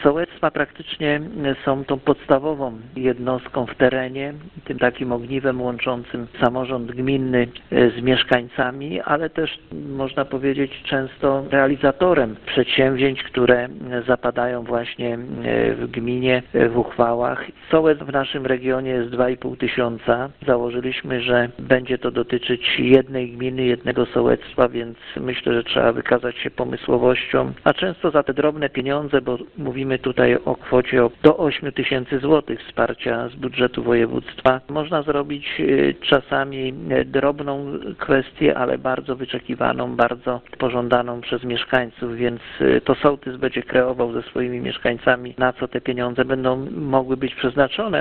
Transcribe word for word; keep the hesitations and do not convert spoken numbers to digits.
Sołectwa praktycznie są tą podstawową jednostką w terenie, tym takim ogniwem łączącym samorząd gminny z mieszkańcami, ale też można powiedzieć często realizatorem przedsięwzięć, które zapadają właśnie w gminie, w uchwałach. Sołectw w naszym regionie jest dwa i pół tysiąca. Założyliśmy, że będzie to dotyczyć jednej gminy, jednego sołectwa, więc myślę, że trzeba wykazać się pomysłowością, a często za te drobne pieniądze, bo mówimy tutaj o kwocie do ośmiu tysięcy złotych wsparcia z budżetu województwa, można zrobić czasami drobną kwestię, ale bardzo wyczekiwaną, bardzo pożądaną przez mieszkańców, więc to sołtys będzie kreował ze swoimi mieszkańcami, na co te pieniądze będą mogły być przeznaczone.